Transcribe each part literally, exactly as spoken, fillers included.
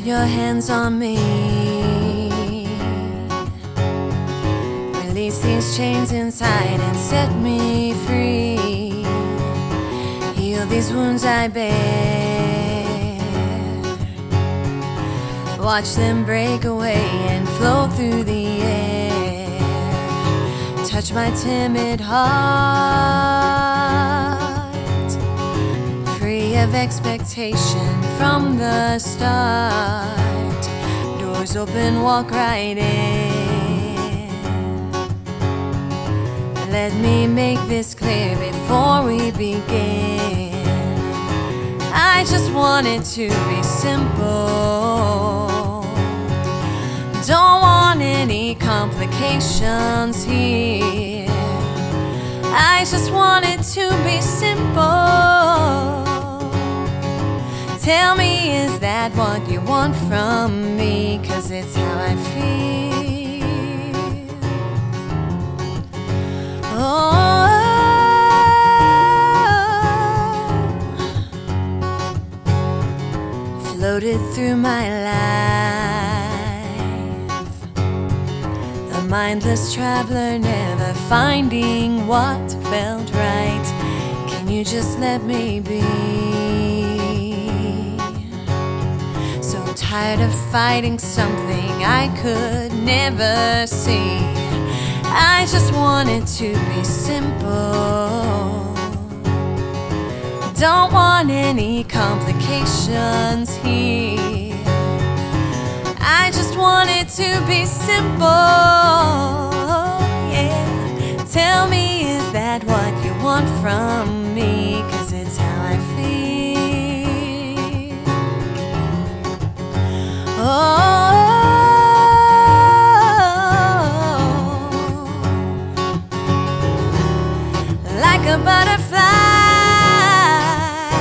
your hands on me. Release these chains inside and set me free. Heal these wounds I bear. Watch them break away and flow through the air. Touch my timid heart, free of expectation from the start. Doors open, walk right in. Let me make this clear before we begin. I just want it to be simple. Don't want any complications here. I just want it to be simple. Tell me, is that what you want from me? 'Cause it's how I feel. Oh, floated through my life, a mindless traveler, never finding what felt right. Can you just let me be? So tired of fighting something I could never see. I just want it to be simple. Don't want any complications here. I just want it to be simple. Yeah. Tell me, is that what you want from me? 'Cause it's how I feel. Oh, like a butterfly,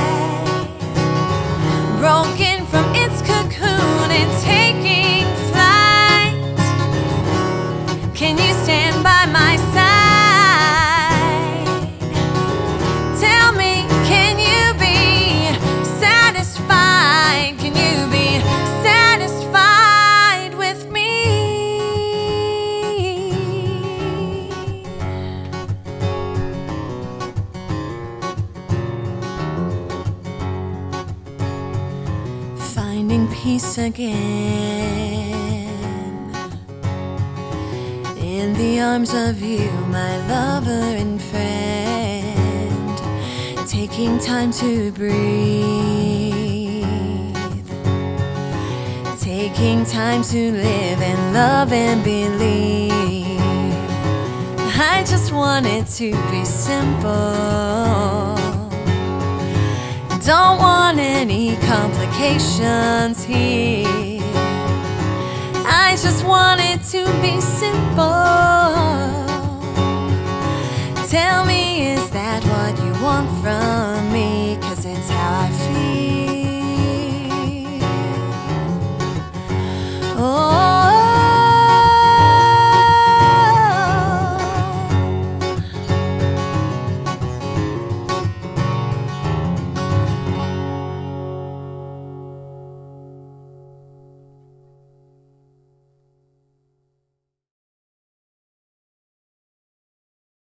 broken from its cocoon and taking flight. Can you stand by my side? Tell me, can you be satisfied? Can you be satisfied with me? Finding peace again in the arms of you, my lover and friend. Taking time to breathe, taking time to live and love and believe. I just want it to be simple. Don't want any complications here. I just want it to